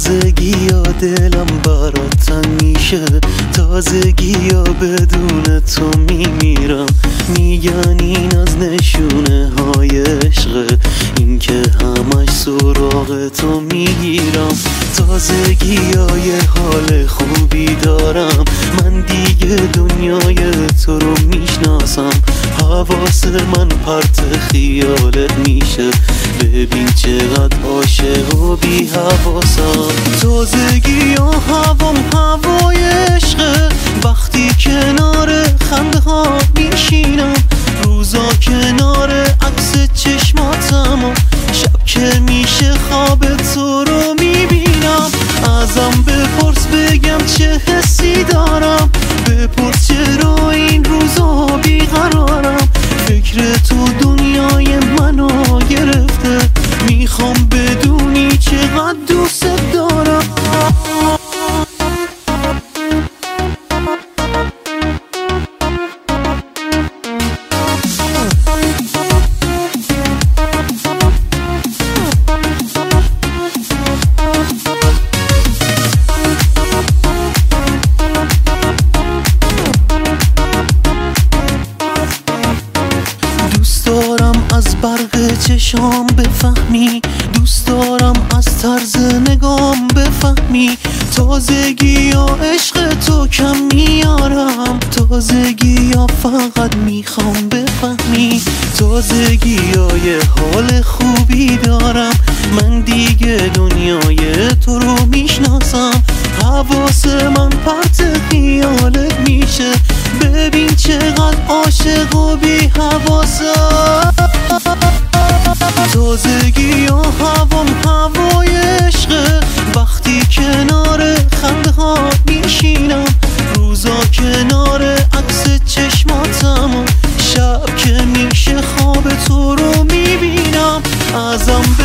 تازگی یا دلم برات تنگ میشه، تازگی یا بدون تو میمیرم. میگن این از نشونه های عشقه، این که همش سراغ تو میگیرم. تازگی یا یه حال خوبی دارم، من دیگه دنیای تو رو میشناسم. حواس من پرت خیالت میشه، ببین چقدر عاشق و بی حواسم. تازگی یا هوام هوای عشقه، وقتی کنار خنده ها میشینم، روزا کنار عکس چشماتم، شب که میشه خواب تو رو میبینم. ازم بپرس بگم چه حسی دارم، بپرس چرا این روزا بیقرارم. فکر تو دنیای منو گرفته، میخوام بدونی چقدر دوست دارم. دوست دارم از برق چشام بفهمی، دوست دارم از طرز نگام بفهمی. تازگی یا عشق تو کم میارم، تازگی یا فقط میخوام بفهمی. تازگی یا یه حال خوبی دارم، من دیگه دنیای تو رو میشناسم. حواس من پرت خیالت میشه، ببین چقدر عاشق و بی حواسم. تازگی یا هوام هوای عشقه، وقتی کنار خنده ها میشینم، روزا کنار عکس چشماتم، شب که میشه خواب تو رو میبینم. ازم